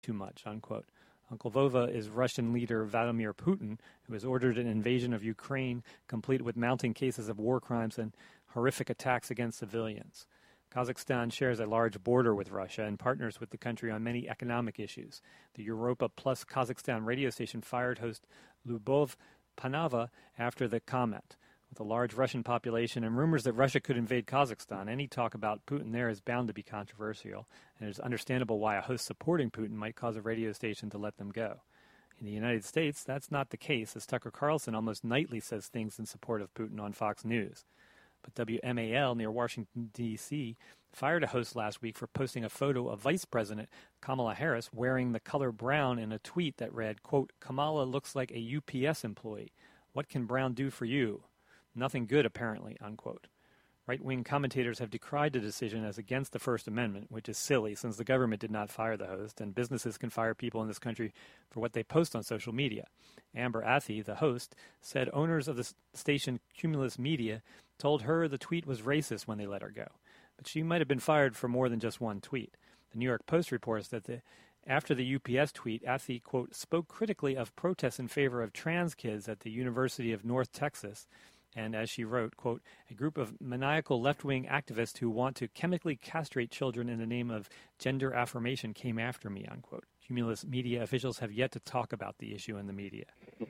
too much, unquote. Uncle Vova is Russian leader Vladimir Putin, who has ordered an invasion of Ukraine, complete with mounting cases of war crimes and horrific attacks against civilians. Kazakhstan shares a large border with Russia and partners with the country on many economic issues. The Europa Plus Kazakhstan radio station fired host Lyubov Panava after the comment. With a large Russian population and rumors that Russia could invade Kazakhstan, any talk about Putin there is bound to be controversial, and it is understandable why a host supporting Putin might cause a radio station to let them go. In the United States, that's not the case, as Tucker Carlson almost nightly says things in support of Putin on Fox News. But WMAL near Washington, D.C., fired a host last week for posting a photo of Vice President Kamala Harris wearing the color brown in a tweet that read, quote, "Kamala looks like a UPS employee. What can brown do for you? Nothing good, apparently," unquote. Right-wing commentators have decried the decision as against the First Amendment, which is silly since the government did not fire the host, and businesses can fire people in this country for what they post on social media. Amber Athey, the host, said owners of the station Cumulus Media told her the tweet was racist when they let her go. But she might have been fired for more than just one tweet. The New York Post reports that after the UPS tweet, Athey, quote, spoke critically of protests in favor of trans kids at the University of North Texas, and as she wrote, quote, a group of maniacal left-wing activists who want to chemically castrate children in the name of gender affirmation came after me, unquote. Cumulus Media officials have yet to talk about the issue in the media.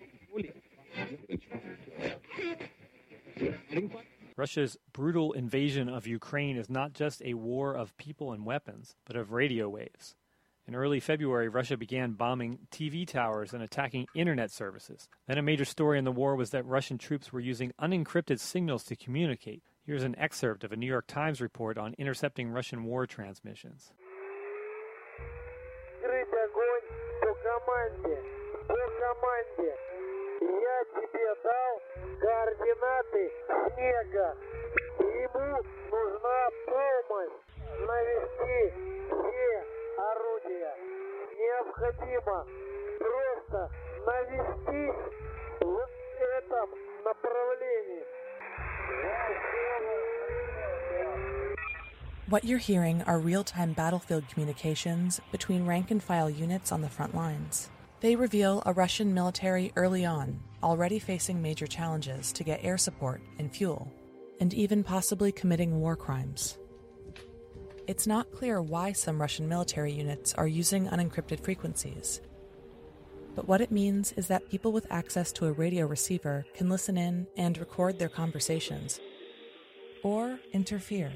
Russia's brutal invasion of Ukraine is not just a war of people and weapons, but of radio waves. In early February, Russia began bombing TV towers and attacking internet services. Then a major story in the war was that Russian troops were using unencrypted signals to communicate. Here's an excerpt of a New York Times report on intercepting Russian war transmissions. Орудия. Необходимо просто навестись в этом направлении. What you're hearing are real-time battlefield communications between rank-and-file units on the front lines. They reveal a Russian military early on, already facing major challenges to get air support and fuel, and even possibly committing war crimes. It's not clear why some Russian military units are using unencrypted frequencies. But what it means is that people with access to a radio receiver can listen in and record their conversations, or interfere.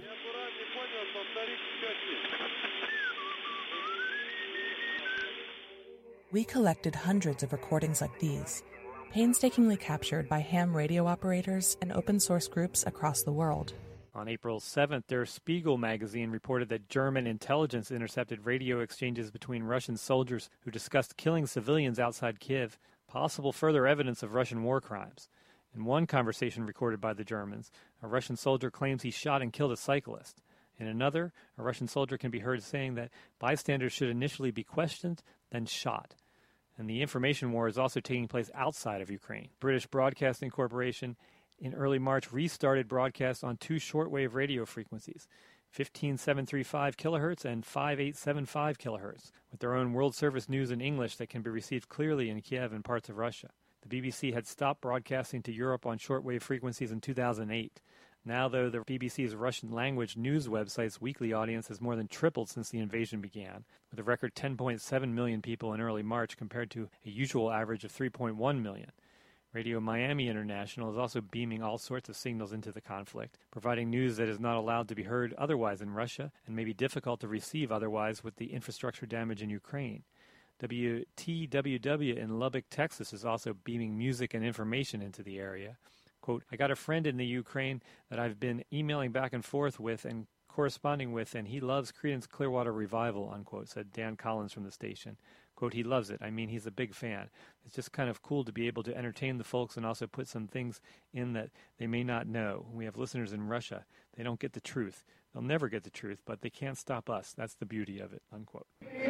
We collected hundreds of recordings like these, painstakingly captured by ham radio operators and open-source groups across the world. On April 7th, Der Spiegel magazine reported that German intelligence intercepted radio exchanges between Russian soldiers who discussed killing civilians outside Kiev, possible further evidence of Russian war crimes. In one conversation recorded by the Germans, a Russian soldier claims he shot and killed a cyclist. In another, a Russian soldier can be heard saying that bystanders should initially be questioned, then shot. And the information war is also taking place outside of Ukraine. British Broadcasting Corporation in early March restarted broadcasts on two shortwave radio frequencies, 15735 kilohertz and 5875 kilohertz, with their own World Service news in English that can be received clearly in Kiev and parts of Russia. The BBC had stopped broadcasting to Europe on shortwave frequencies in 2008. Now, though, the BBC's Russian-language news website's weekly audience has more than tripled since the invasion began, with a record 10.7 million people in early March compared to a usual average of 3.1 million. Radio Miami International is also beaming all sorts of signals into the conflict, providing news that is not allowed to be heard otherwise in Russia and may be difficult to receive otherwise with the infrastructure damage in Ukraine. WTWW in Lubbock, Texas is also beaming music and information into the area. Quote, I got a friend in the Ukraine that I've been emailing back and forth with and corresponding with, and he loves Creedence Clearwater Revival, unquote, said Dan Collins from the station. Quote, he loves it. I mean, he's a big fan. It's just kind of cool to be able to entertain the folks and also put some things in that they may not know. We have listeners in Russia. They don't get the truth. They'll never get the truth, but they can't stop us. That's the beauty of it, unquote.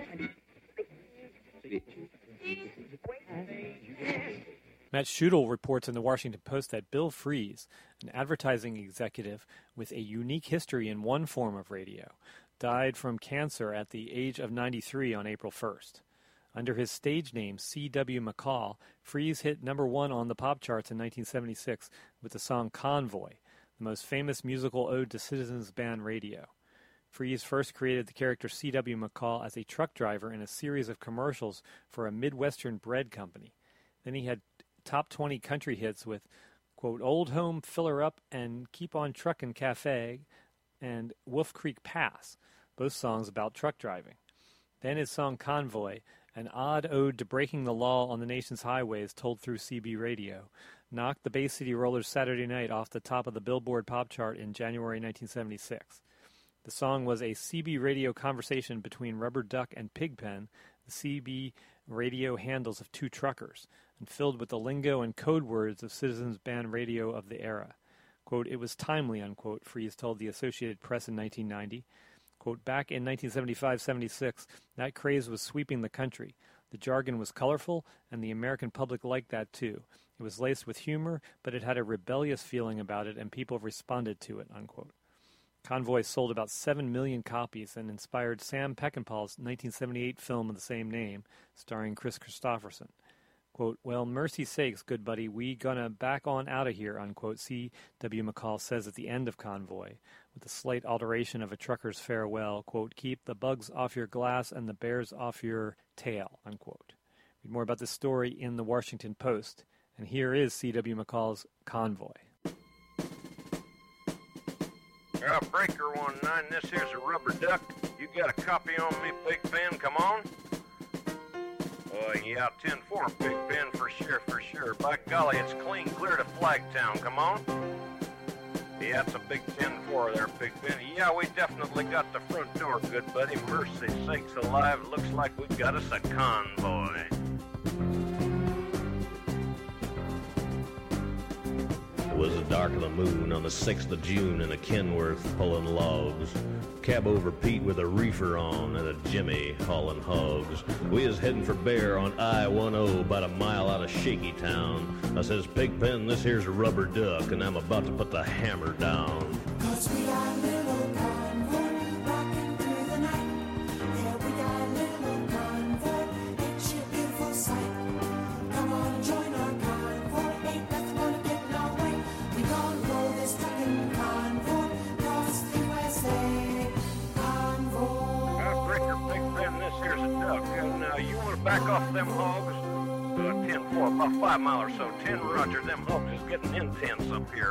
Matt Schudel reports in the Washington Post that Bill Fries, an advertising executive with a unique history in one form of radio, died from cancer at the age of 93 on April 1st. Under his stage name, C.W. McCall, Freese hit number 1 on the pop charts in 1976 with the song Convoy, the most famous musical ode to Citizens Band Radio. Freese first created the character C.W. McCall as a truck driver in a series of commercials for a Midwestern bread company. Then he had top 20 country hits with, quote, Old Home Filler Up and Keep on Truckin' Cafe and Wolf Creek Pass, both songs about truck driving. Then his song Convoy, an odd ode to breaking the law on the nation's highways told through CB radio, knocked the Bay City Rollers' Saturday Night off the top of the Billboard pop chart in January 1976. The song was a CB radio conversation between Rubber Duck and Pigpen, the CB radio handles of two truckers, and filled with the lingo and code words of Citizens Band radio of the era. Quote, it was timely, unquote, Freese told the Associated Press in 1990. Quote, back in 1975-76, that craze was sweeping the country. The jargon was colorful, and the American public liked that too. It was laced with humor, but it had a rebellious feeling about it, and people responded to it, unquote. Convoy sold about 7 million copies and inspired Sam Peckinpah's 1978 film of the same name, starring Chris Christopherson. Quote, well, mercy sakes, good buddy, we gonna back on out of here, unquote, C.W. McCall says at the end of Convoy, with a slight alteration of a trucker's farewell, quote, keep the bugs off your glass and the bears off your tail, unquote. Read more about this story in the Washington Post, and here is C.W. McCall's Convoy. Breaker 19, this here's a Rubber Duck. You got a copy on me, Big Ben, come on? Yeah, 10-4, Big Ben, for sure. By golly, it's clean clear to Flagtown, come on? Yeah, it's a big 10-4 there, Big Ben. Yeah, we definitely got the front door, good buddy. Mercy sakes alive, it looks like we got us a convoy. It was the dark of the moon on the 6th of June in a Kenworth pulling logs. Cab over Pete with a reefer on and a Jimmy hauling hogs. We is heading for Bear on I-10 about a mile out of Shaky Town. I says, Pigpen, this here's a Rubber Duck and I'm about to put the hammer down. 'Cause we got a little convoy rocking through the night. Yeah, we got a little convoy, it's a beautiful sight. Come on and join our convoy, ain't nothing gonna get in our way. We gonna roll this trucking convoy across the USA. Breaker, Big Ben, this here's a duck. Now, you want to back off them hogs? 10-4, about 5 mile or so. 10, roger, them hogs is getting intense up here.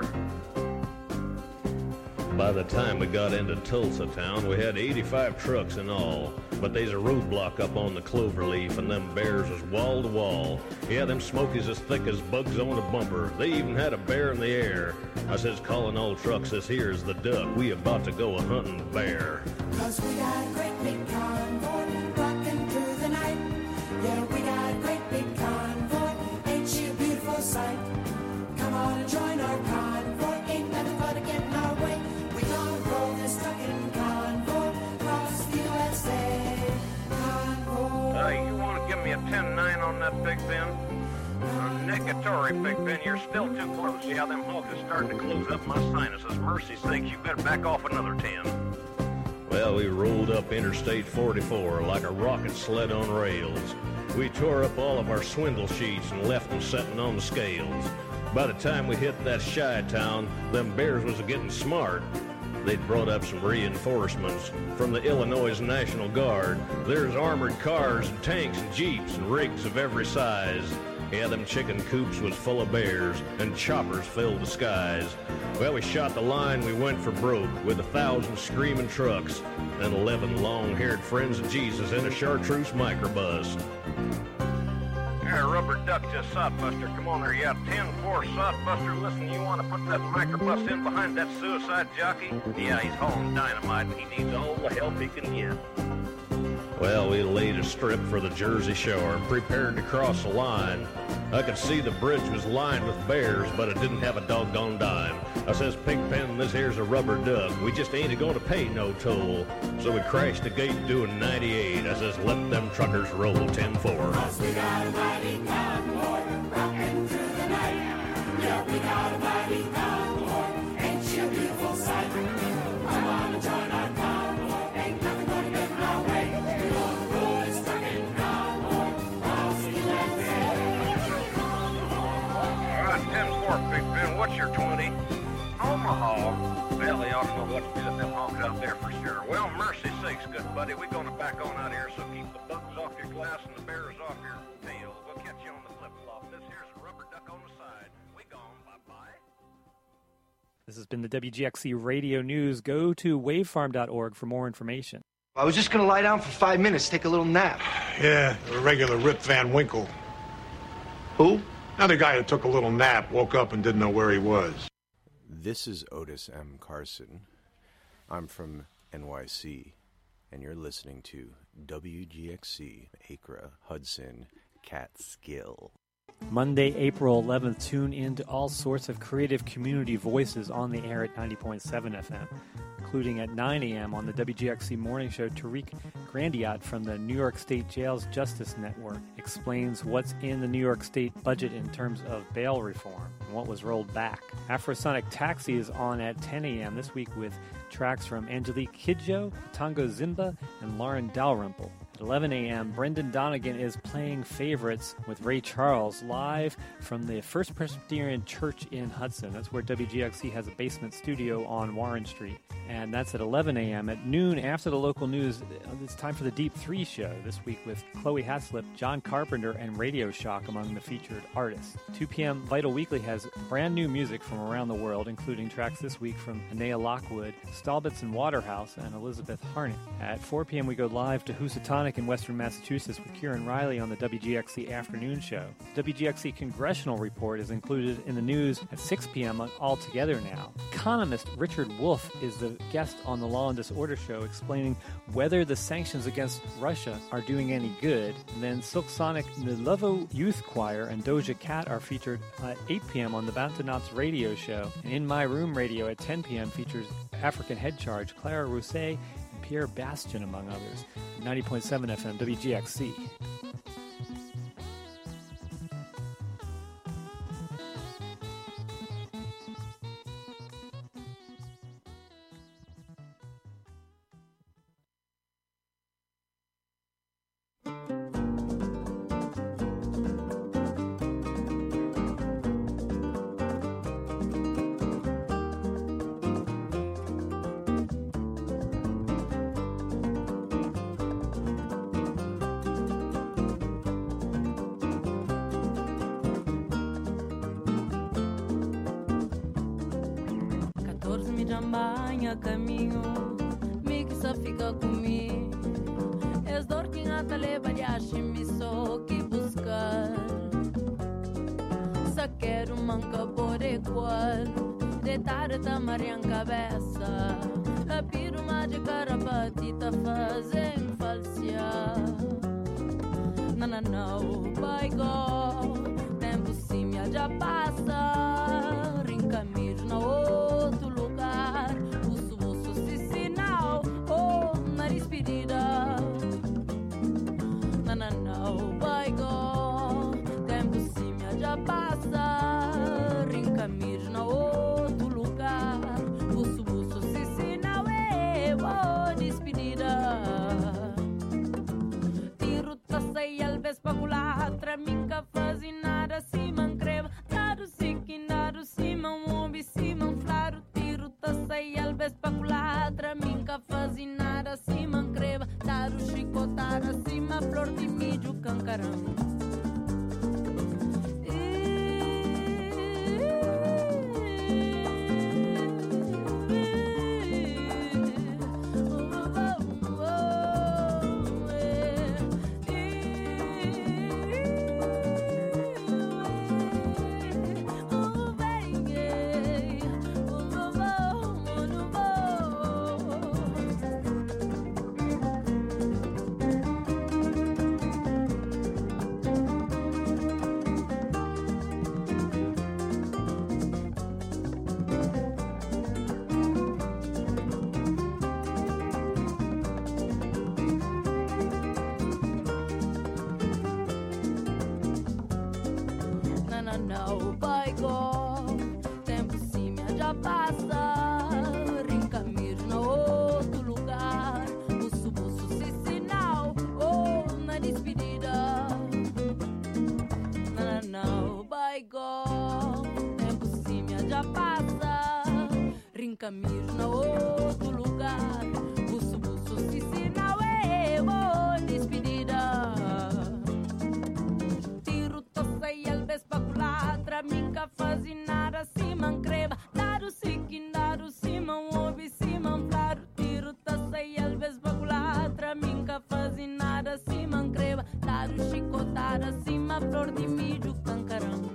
By the time we got into Tulsa town, we had 85 trucks in all. But they's a roadblock up on the Cloverleaf, and them bears was wall to wall. Yeah, them smokies as thick as bugs on a bumper. They even had a bear in the air. I says, calling all trucks, this here's the duck. We about to go a-hunting bear. 'Cause we got a great big convoy rocking through the night. Yeah, we got a great big convoy, ain't she a beautiful sight? Come on and join our convoy, ain't nothing but to get in our way. We gonna roll this trucking convoy across the USA. Convoy. You want to give me a 10-9 on that, Big Ben? Negatory, Big Ben, you're still too close. Yeah, them hogs is starting to close up my sinuses. Mercy sakes, you better back off another 10. Well, we rolled up Interstate 44 like a rocket sled on rails. We tore up all of our swindle sheets and left them setting on the scales. By the time we hit that Chi-town, them bears was getting smart. They'd brought up some reinforcements from the Illinois National Guard. There's armored cars and tanks and jeeps and rigs of every size. Yeah, them chicken coops was full of bears, and choppers filled the skies. Well, we shot the line, we went for broke, with 1,000 screaming trucks, and 11 long-haired friends of Jesus in a chartreuse microbus. Here, Rubber Duck just sodbuster. Come on there, yeah, 10-4 sodbuster. Listen, you want to put that microbus in behind that suicide jockey? Yeah, he's hauling dynamite, and he needs all the help he can get. Well, we laid a strip for the Jersey Shore and prepared to cross the line. I could see the bridge was lined with bears, but it didn't have a doggone dime. I says, Pigpen, this here's a Rubber Duck. We just ain't going to pay no toll. So we crashed the gate doing 98. I says, let them truckers roll 10-4. 'Cause we got a mighty convoy rocking through the night. Yeah, we got a mighty convoy, ain't she a beautiful sight? Come on and join our convoy, ain't nothing gonna get in our way. We gonna roll this trucking convoy what's your 20? Omaha. Well, they ought to know what to do with them hogs out there for sure. Well, mercy sakes, good buddy. We're going to back on out here, so keep the bugs off your glass and the bears off your tail. We'll catch you on the flip-flop. This here's a rubber duck on the side. We gone. Bye-bye. This has been the WGXC Radio News. Go to wavefarm.org for more information. I was just going to lie down for 5 minutes, take a little nap. Yeah, a regular Rip Van Winkle. Who? Another guy who took a little nap, woke up and didn't know where he was. This is Otis M. Carson. I'm from NYC, and you're listening to WGXC, Acra, Hudson, Catskill. Monday, April 11th, tune in to all sorts of creative community voices on the air at 90.7 FM, including at 9 a.m. on the WGXC Morning Show. Tariq Grandiot from the New York State Jails Justice Network explains what's in the New York State budget in terms of bail reform and what was rolled back. Afrosonic Taxi is on at 10 a.m. this week with tracks from Angelique Kidjo, Tango Zimba, and Lauren Dalrymple. At 11 a.m., Brendan Donegan is playing Favorites with Ray Charles live from the First Presbyterian Church in Hudson. That's where WGXC has a basement studio on Warren Street. And that's at 11 a.m. At noon, after the local news, it's time for the Deep 3 show this week with Chloe Haslip, John Carpenter, and Radio Shock among the featured artists. 2 p.m., Vital Weekly has brand new music from around the world, including tracks this week from Anea Lockwood, Stallbitz and Waterhouse, and Elizabeth Harnett. At 4 p.m., we go live to Housatonic in Western Massachusetts with Kieran Riley on the WGXC Afternoon Show. WGXC Congressional Report is included in the news at 6 p.m. on All Together Now. Economist Richard Wolff is the guest on the Law and Disorder Show explaining whether the sanctions against Russia are doing any good. And then Silk Sonic, Milovo Youth Choir, and Doja Cat are featured at 8 p.m. on the Bantanauts Radio Show. And In My Room Radio at 10 p.m. features African Head Charge, Clara Rousset, and Pierre Bastion, among others. 90.7 FM WGXC. Jambanha caminho, me que só fica comigo. És dor que ngata leva de me só que buscar. Só quero manca por igual, deitar tamarian cabeça. A piro mágica rapatita fazem falsear. Não, vai go, tempo sim já passa. Rincamir na outro lugar, o se sinal, oh, nariz pedida. Não, vai go, tempo sim já passa. Rincamir na outro lugar, o se sinal, oh, despedida. Tiro tá sei alves paculatra, minca fazi nada se mancreva. Nado se que nado se mamombi se manflaro. Tiro tá sei alves paculatra, minca fazi nada se mancreva. Taro chicotada acima flor de mídio cancarão. Não vai go, tempo sim já passa. Rincamir na outro lugar, buço se sinal, oh, na despedida. Não vai go, tempo sim já fica mijo no outro lugar. Buço, buço, se sinal é boa despedida. Tiro, tossa e alves pra culatra, minca faz nada, se mancreba. Dado siquim, dado simão, ouve simão, claro. Tiro, tossa e alves pra culatra, minca faz nada, se mancreba. Dado chicotada, cima, flor de milho, cancarão.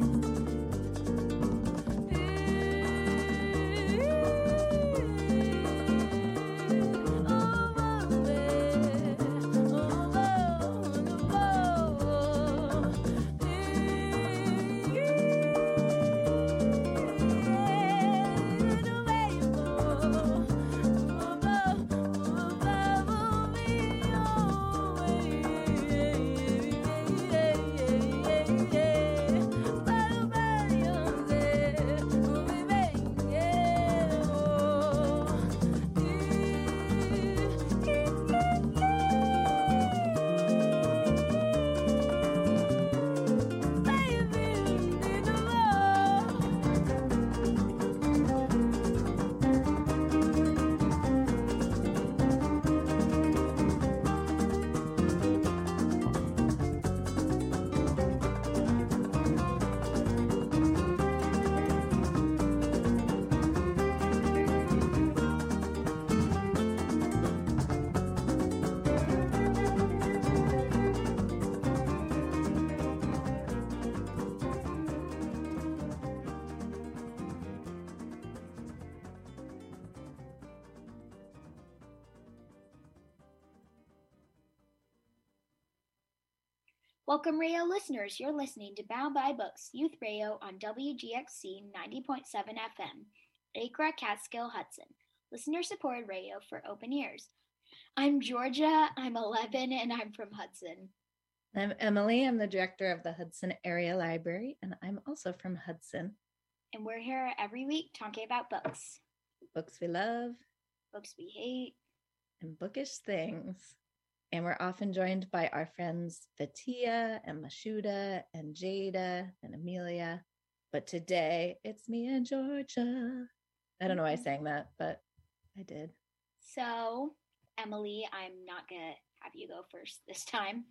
Welcome, radio listeners. You're listening to Bound by Books, Youth Radio on WGXC 90.7 FM, Acra, Catskill, Hudson. Listener-supported radio for open ears. I'm Georgia, I'm 11, and I'm from Hudson. I'm Emily. I'm the director of the Hudson Area Library, and I'm also from Hudson. And we're here every week talking about books. Books we love. Books we hate. And bookish things. And we're often joined by our friends Fatia and Mashuda and Jada and Amelia. But today, it's me and Georgia. I don't know why I sang that, but I did. So, Emily, I'm not going to have you go first this time.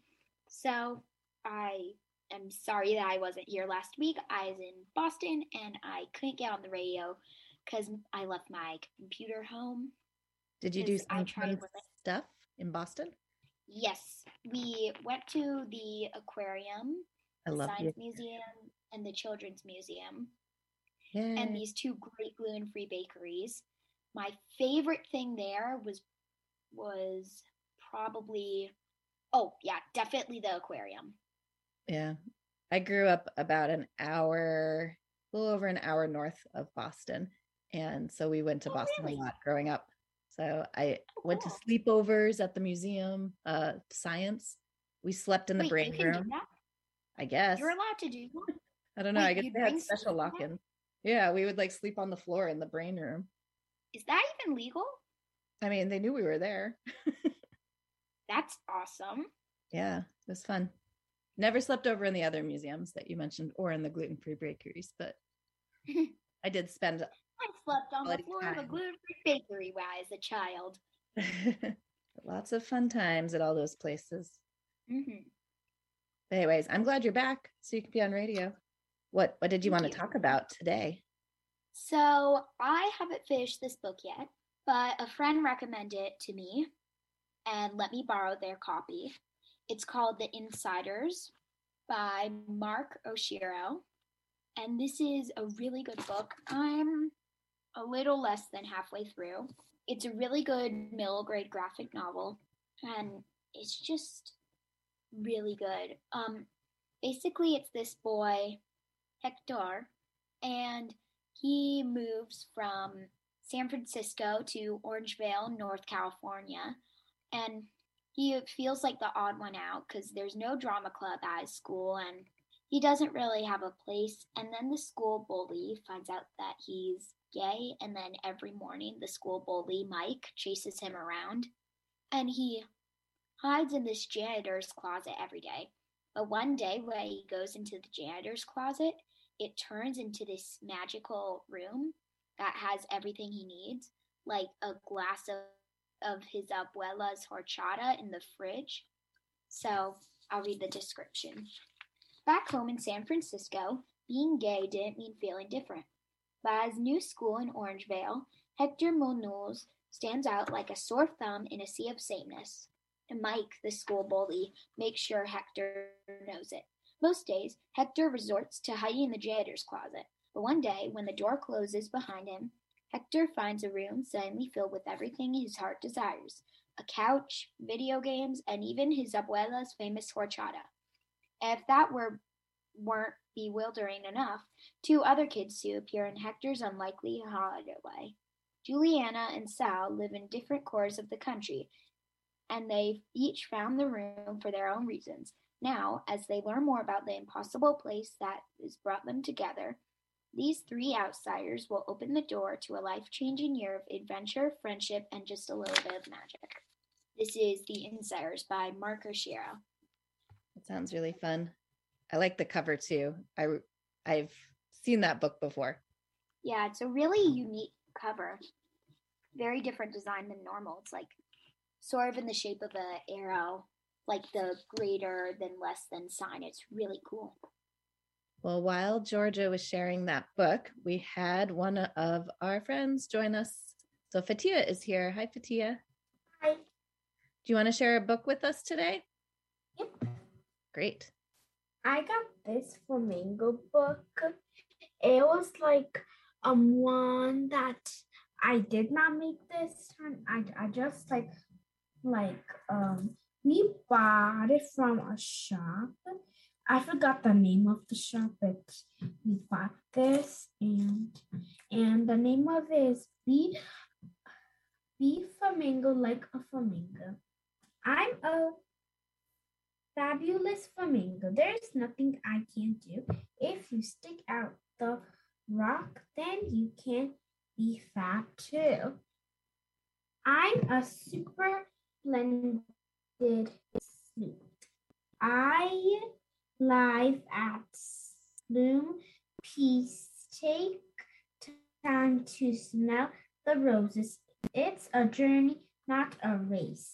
So, I am sorry that I wasn't here last week. I was in Boston, and I couldn't get on the radio because I left my computer home. Did you do some fun stuff in Boston? Yes, we went to the aquarium, the Science Museum, and the Children's Museum, and these two great gluten-free bakeries. My favorite thing there was probably, definitely the aquarium. Yeah, I grew up about a little over an hour north of Boston, and so we went to Boston a lot growing up. So I went to sleepovers at the museum, science. We slept in the brain room. Do that? I guess. You're allowed to do that? I don't know. I guess they had special lock-in. Yeah, we would sleep on the floor in the brain room. Is that even legal? I mean, they knew we were there. That's awesome. Yeah, it was fun. Never slept over in the other museums that you mentioned or in the gluten-free bakeries, but I did spend I slept on the floor of a gluten-free bakery when I was a child. Lots of fun times at all those places. Mm-hmm. Anyways, I'm glad you're back so you can be on radio. What did you want to talk about today? So I haven't finished this book yet, but a friend recommended it to me and let me borrow their copy. It's called The Insiders by Mark Oshiro. And this is a really good book. I'm a little less than halfway through. It's a really good middle grade graphic novel, and it's just really good. Basically, it's this boy, Hector, and he moves from San Francisco to Orangevale, North California, and he feels like the odd one out because there's no drama club at his school, and he doesn't really have a place. And then the school bully finds out that he's gay, and then every morning the school bully, Mike, chases him around, and he hides in this janitor's closet every day. But one day when he goes into the janitor's closet, it turns into this magical room, that has everything he needs, like a glass of his abuela's horchata in the fridge. So I'll read the description. Back home in San Francisco, being gay didn't mean feeling different. But at his new school in Orangevale, Hector Munoz stands out like a sore thumb in a sea of sameness. And Mike, the school bully, makes sure Hector knows it. Most days, Hector resorts to hiding in the janitor's closet. But one day, when the door closes behind him, Hector finds a room suddenly filled with everything his heart desires. A couch, video games, and even his abuela's famous horchata. And if that weren't bewildering enough, 2 other kids too appear in Hector's unlikely hideaway. Juliana and Sal live in different corners of the country, and they've each found the room for their own reasons. Now, as they learn more about the impossible place that has brought them together, these 3 outsiders will open the door to a life-changing year of adventure, friendship, and just a little bit of magic. This is The Insiders by Mark Oshiro. That sounds really fun. I like the cover too. I've seen that book before. Yeah, it's a really unique cover. Very different design than normal. It's like sort of in the shape of an arrow, like the greater than less than sign. It's really cool. Well, while Georgia was sharing that book, we had one of our friends join us. So Fatia is here. Hi, Fatia. Hi. Do you want to share a book with us today? Yep. Great. I got this flamingo book. It was like one that I did not make this time. I just like we bought it from a shop. I forgot the name of the shop, but we bought this and the name of it is Be Flamingo Like a Flamingo. I'm a fabulous flamingo. There's nothing I can't do. If you stick out the rock, then you can be fab too. I'm a super splendid sweet. I live at Bloom Peace. Take time to smell the roses. It's a journey, not a race.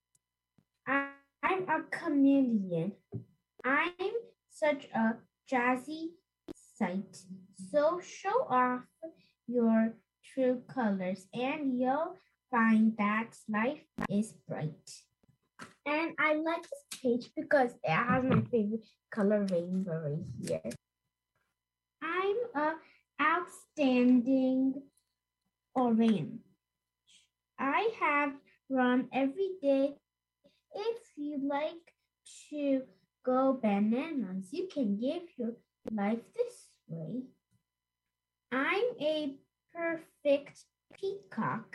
I'm a chameleon. I'm such a jazzy sight. So show off your true colors and you'll find that life is bright. And I like this page because it has my favorite color rainbow right here. I'm a outstanding orange. I have run every day. If you like to go bananas, you can give your life this way. I'm a perfect peacock.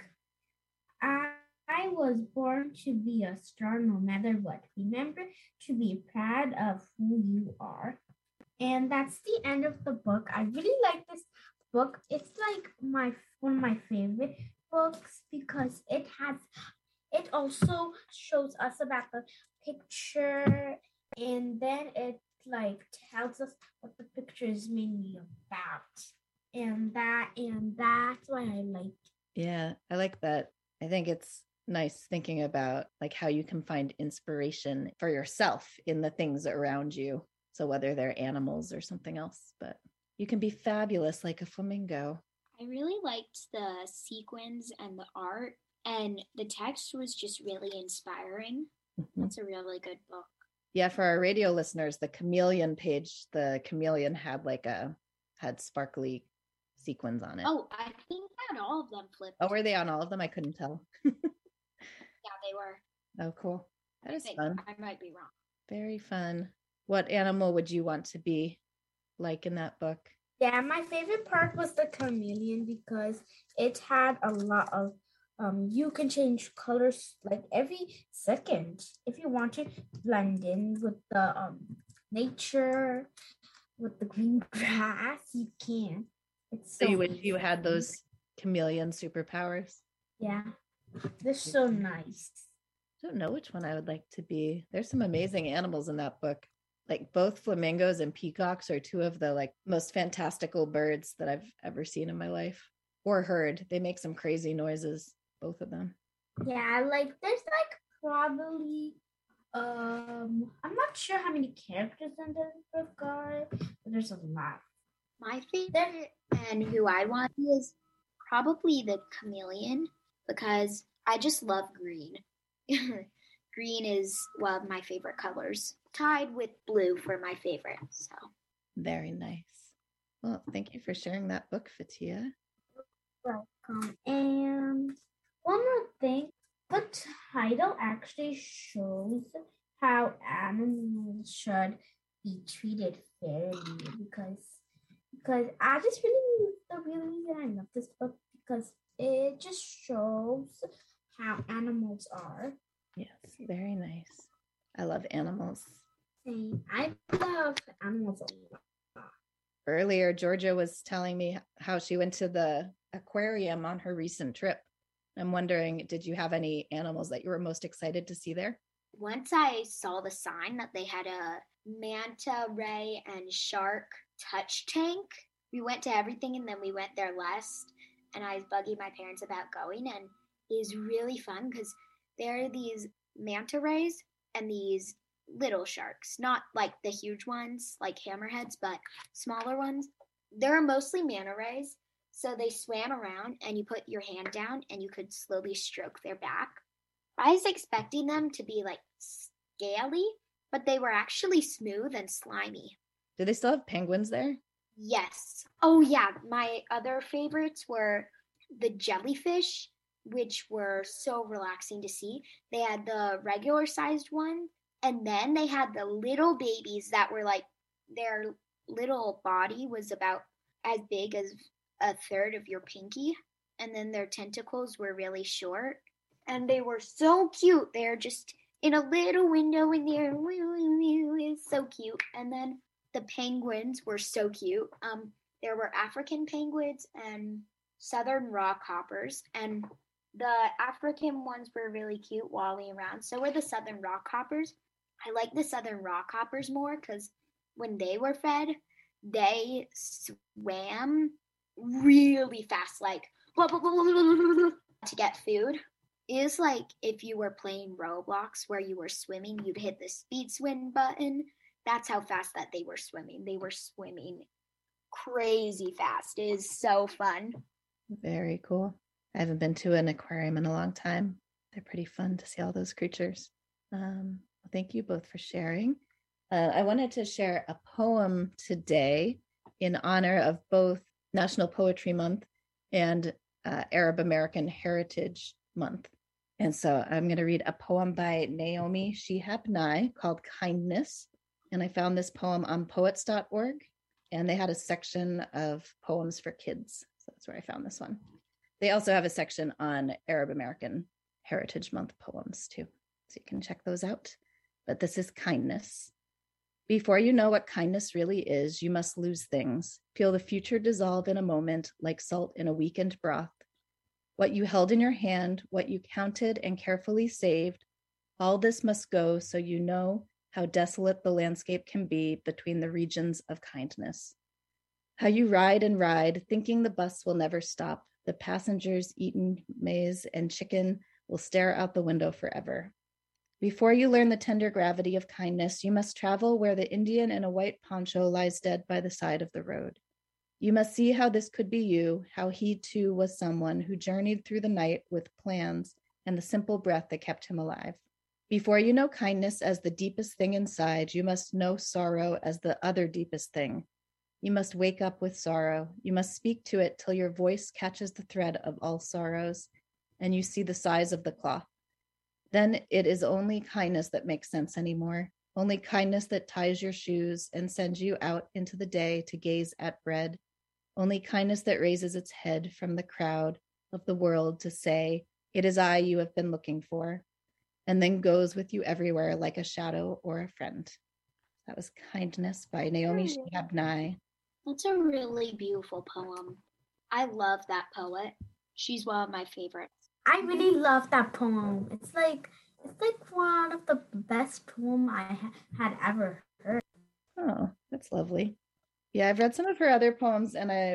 I was born to be a star no matter what. Remember to be proud of who you are. And that's the end of the book. I really like this book. It's like one of my favorite books because it also shows us about the picture and then it like tells us what the picture is mainly about. And that's why I like it. Yeah, I like that. I think it's nice thinking about like how you can find inspiration for yourself in the things around you. So whether they're animals or something else, but you can be fabulous like a flamingo. I really liked the sequins and the art, and the text was just really inspiring. Mm-hmm. That's a really good book. Yeah, for our radio listeners, the chameleon page, the chameleon had sparkly sequins on it. Oh, I think that all of them flipped. Oh, were they on all of them? I couldn't tell. Yeah, they were. Oh, cool. That is fun. I might be wrong. Very fun. What animal would you want to be like in that book? Yeah, my favorite part was the chameleon because it had a lot of you can change colors like every second if you want to blend in with the nature, with the green grass. You can. It's so you wish you had those chameleon superpowers. Yeah, they're so nice. I don't know which one I would like to be. There's some amazing animals in that book. Like both flamingos and peacocks are 2 of the like most fantastical birds that I've ever seen in my life. or heard. They make some crazy noises, both of them. Yeah, like there's like probably I'm not sure how many characters in the book are, but there's a lot. My favorite and who I want is probably the chameleon because I just love green. Green is one of my favorite colors, tied with blue for my favorite. So very nice. Well, thank you for sharing that book, Fatia. Welcome. And one more thing, the title actually shows how animals should be treated fairly because I just really the real reason I love this book because it just shows how animals are. Yes, very nice. I love animals. Same. I love animals a lot. Earlier, Georgia was telling me how she went to the aquarium on her recent trip. I'm wondering, did you have any animals that you were most excited to see there? Once I saw the sign that they had a manta ray and shark touch tank, we went to everything and then we went there last. And I was bugging my parents about going, and it was really fun because there are these manta rays and these little sharks, not like the huge ones like hammerheads, but smaller ones. They're mostly manta rays, so they swam around and you put your hand down and you could slowly stroke their back. I was expecting them to be like scaly, but they were actually smooth and slimy. Do they still have penguins there? Yes. Oh yeah, my other favorites were the jellyfish, which were so relaxing to see. They had the regular sized one, and then they had the little babies that were like, their little body was about as big as a third of your pinky, and then their tentacles were really short, and they were so cute. They're just in a little window in there. It's so cute. And then the penguins were so cute. There were African penguins and southern rockhoppers, and the African ones were really cute walking around. So were the southern rockhoppers. I like the southern rockhoppers more because when they were fed, they swam really fast, like blah, blah, blah, blah, blah, blah, blah, to get food. It is like if you were playing Roblox where you were swimming, you'd hit the speed swim button. That's how fast that they were swimming. They were swimming crazy fast. It is so fun. Very cool. I haven't been to an aquarium in a long time. They're pretty fun to see all those creatures. Thank you both for sharing. I wanted to share a poem today in honor of both National Poetry Month and Arab American Heritage Month. And so I'm going to read a poem by Naomi Shihab Nye called Kindness. And I found this poem on poets.org, and they had a section of poems for kids. So that's where I found this one. They also have a section on Arab American Heritage Month poems too. So you can check those out. But this is Kindness. Before you know what kindness really is, you must lose things. Feel the future dissolve in a moment like salt in a weakened broth. What you held in your hand, what you counted and carefully saved, all this must go so you know how desolate the landscape can be between the regions of kindness. How you ride and ride, thinking the bus will never stop. The passengers eating maize and chicken will stare out the window forever. Before you learn the tender gravity of kindness, you must travel where the Indian in a white poncho lies dead by the side of the road. You must see how this could be you, how he too was someone who journeyed through the night with plans and the simple breath that kept him alive. Before you know kindness as the deepest thing inside, you must know sorrow as the other deepest thing. You must wake up with sorrow. You must speak to it till your voice catches the thread of all sorrows and you see the size of the cloth. Then it is only kindness that makes sense anymore, only kindness that ties your shoes and sends you out into the day to gaze at bread, only kindness that raises its head from the crowd of the world to say, "It is I you have been looking for," and then goes with you everywhere like a shadow or a friend. That was Kindness by Naomi Shihab Nye. That's a really beautiful poem. I love that poet. She's one of my favorites. I really love that poem. It's like one of the best poem I had ever heard. Oh, that's lovely. Yeah, I've read some of her other poems, and I